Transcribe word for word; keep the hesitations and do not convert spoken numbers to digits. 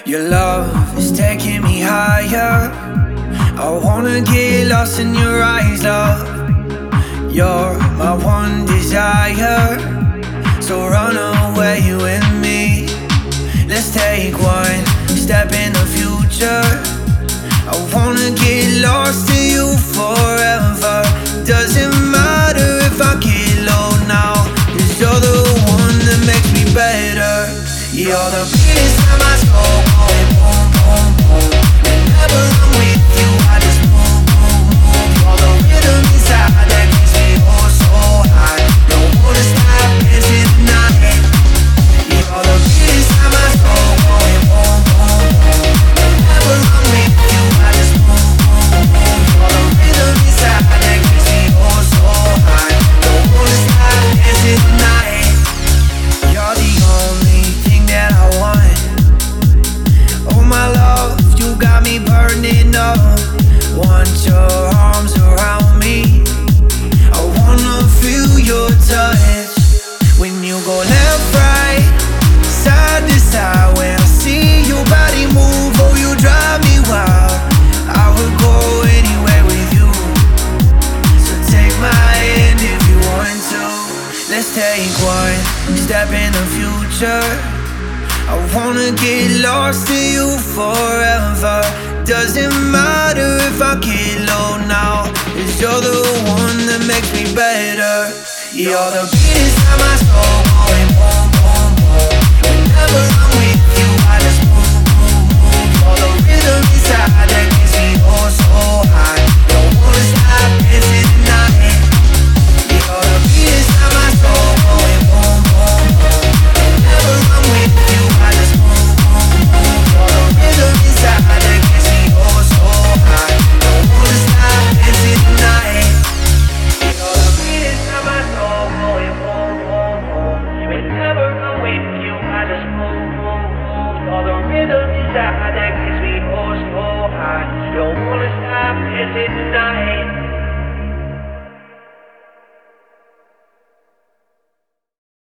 Your love is taking me higher. I wanna get lost in your eyes, love. You're my one desire, so run away with me. Let's take one step in the future. I wanna get lost in you forever. Doesn't matter if I get low now, 'cause you're the one that makes me better. You're the beat inside my soul, going boom, boom, boom. Whenever I'm with you, I just move, move, move. You're the rhythm inside that keeps me oh so high. Don't wanna stop dancing tonight. You're the beat inside my soul, going boom, boom, boom. Whenever I'm with you, I just move, move, move. You're the rhythm inside that keeps me oh so high. Don't wanna stop dancing tonight. You're the only thing that I want. Oh my love, you got me burning up. Want your arms around me. I wanna feel your touch. When you go left, right, side to side. When I see your body move, oh you drive me wild. I would go anywhere with you, so take my hand if you want to. Let's take one step in the future. I wanna get lost in you forever. Doesn't matter if I get low now, 'cause you're the one that makes me better. You're the beat inside my soul, going boom,